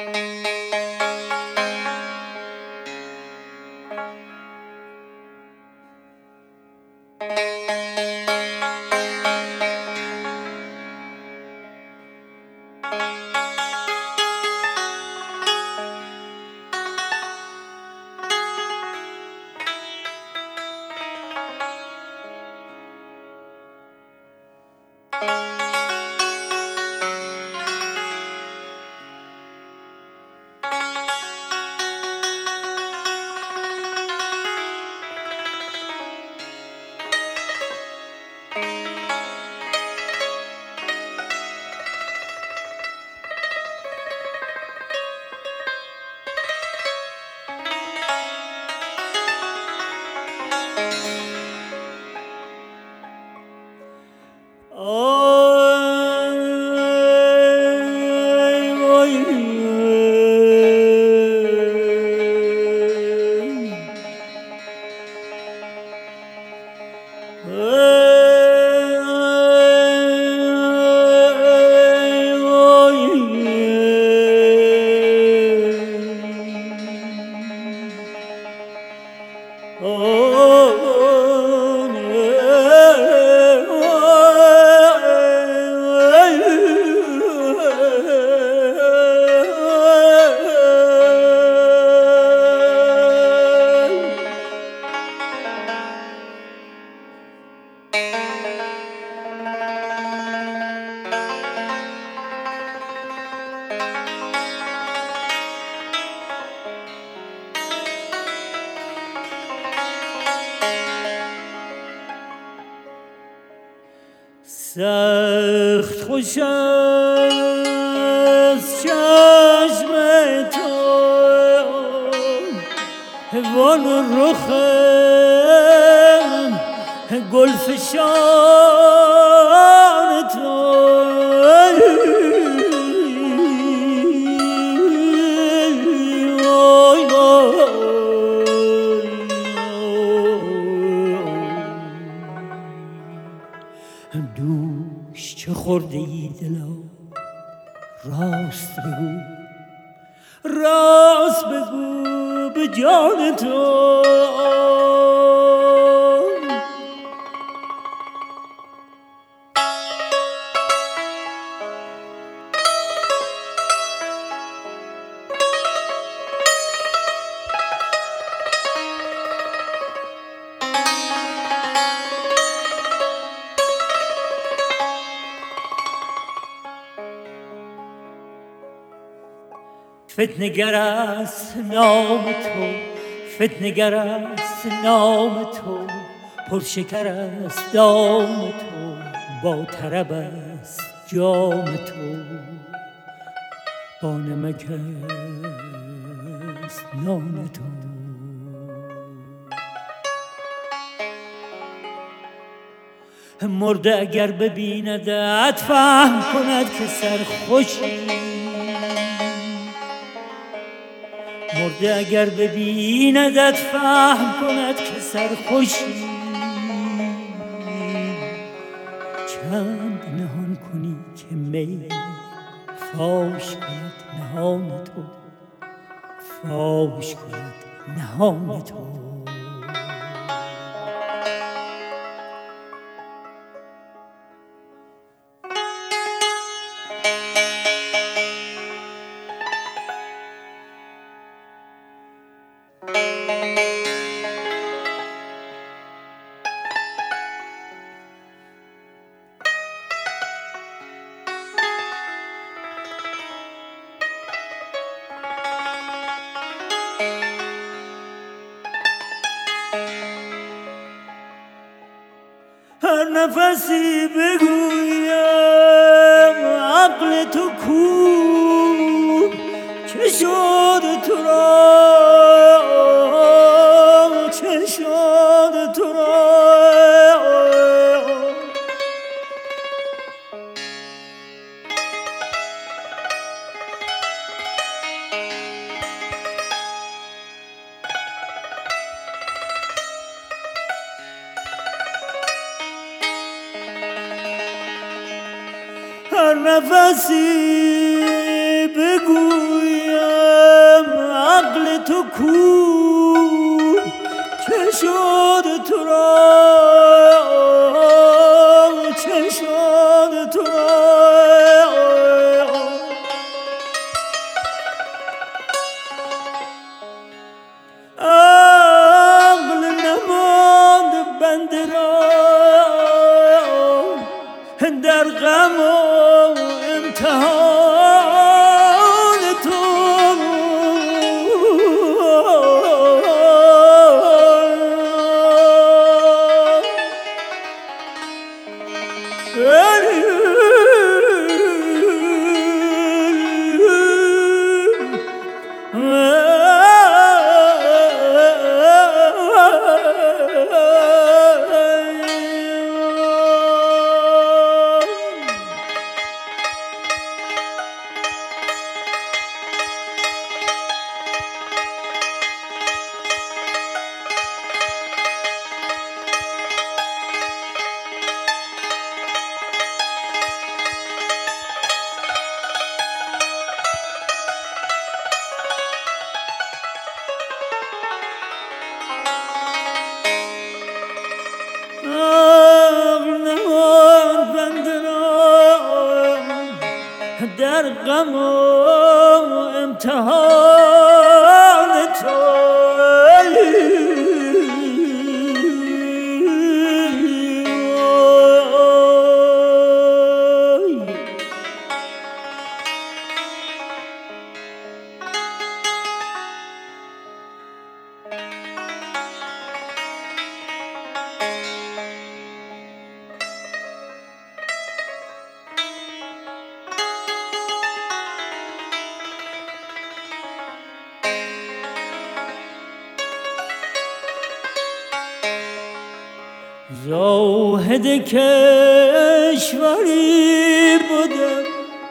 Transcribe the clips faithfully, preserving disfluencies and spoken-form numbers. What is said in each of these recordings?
سخت خوش است چشم تو وان رخ گلفشان تو دوش چه خورده ای دلا راست بگو راست بگو به جان تو فتنه‌گر است نام تو فتنه‌گر است نام تو پرشکر است دام تو با طرب است جام تو با نمک است نان تو مرده اگر ببیندت فهم کند که سرخوشی مرده اگر ببیندت فهم کند که سرخوشی چند نهان کنی که می فاش کند نهان تو فاش کند نهان تو هر نفسی بگویم عقل تو کو چه شد تو را چه شد تو را هر نفسی بگویم تو کو چه شد تو را چه شد تو را عقل نماند بنده را در غم و امتحان در غم و امتحان تو زاهد کشوری بودم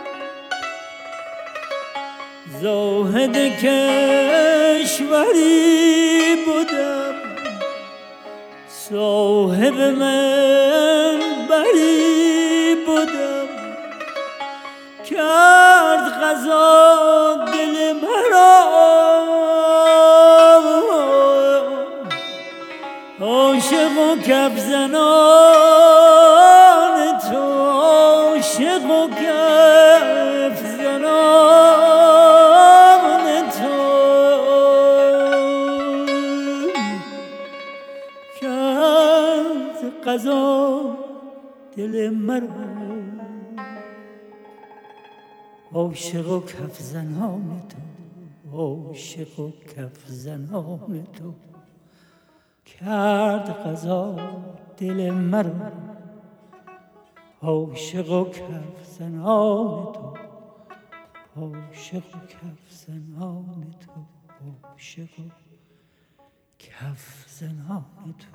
زاهد کشوری بودم صاحب منبری بودم کرد قضا دل مرا عاشق و کف زنان تو عاشق و کف زنان تو کرد قضا دل مرا عاشق و کف زنان تو عاشق و کف زنان تو کرد قضا دل مرا عاشق و کف زنان تو عاشق و کف زنان تو عاشق و کف زنان تو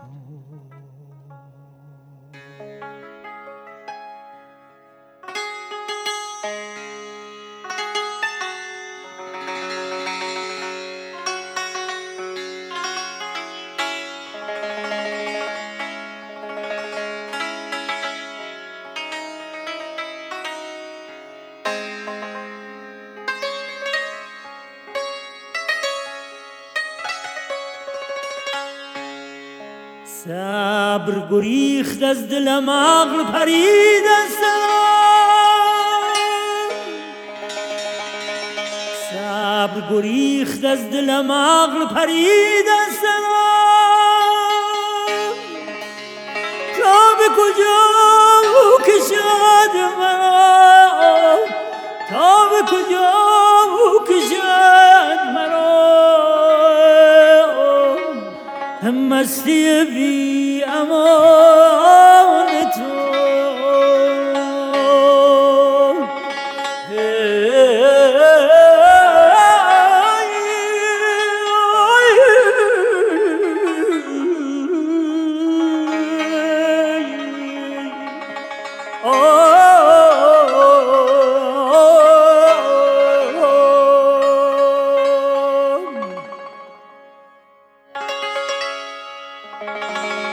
صبر گریخت از دلم عقل پرید از صبر گریخت از دلم عقل پرید از تا به کجا کشد مرا تا به کجا کشد مرا مستی بی امان تو Thank you.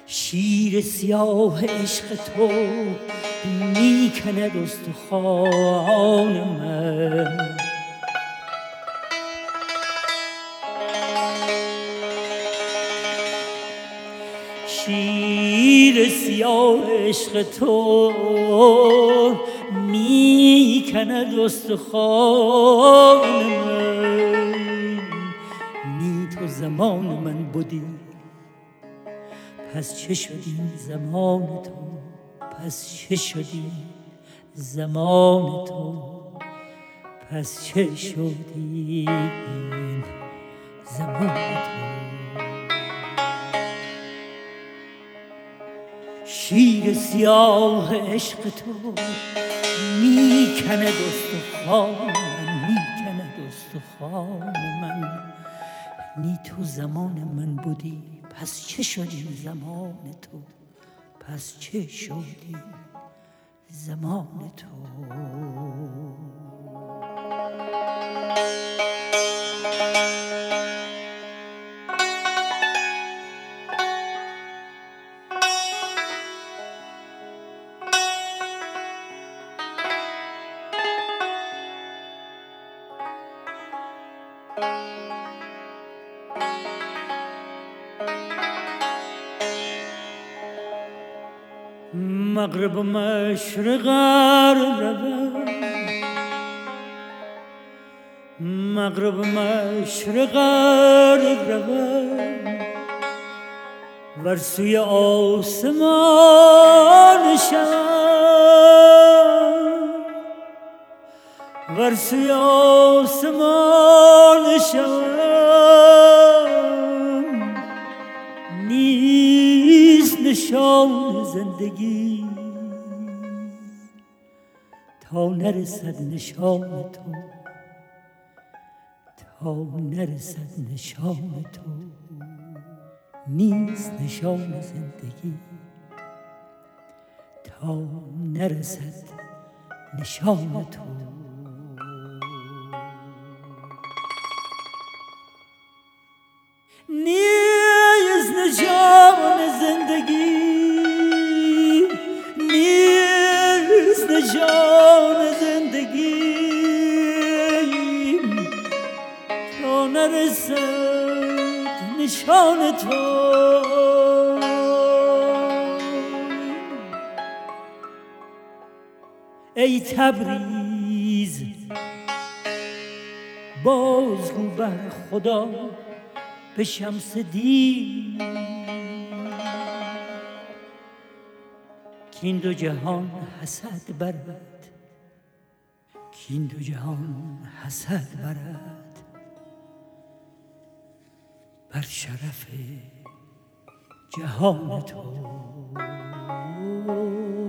شیر سیاه عشق تو میکند استخوان من. شیر سیاه عشق تو میکند استخوان من. نی تو زمان من بودی پس چه شدی زمان تو، پس چه شدی زمان تو، پس چه شدی زمان تو. شیر سیاه عشق تو میکند استخوان من، میکند استخوان من. نی تو زمان من بودی پس چه شدی زمان تو، پس چه شدی زمان تو. مغرب و مشرق روم، مغرب و مشرق روم، ور سوی آسمان شوم، ور سوی آسمان شوم. نیست نشان زندگی تا نرسد نشان تو، تا نرسد نشان تو. نیست نشان زندگی تا نرسد نشان تو. نیست نشان زندگی، نیست نشان زندگی تا نرسد نشان تو. ای تبریز بازگو بر خدا به شمس دین کین دو جهان حسد برد، کین دو جهان حسد برد بر شرف جهان تو.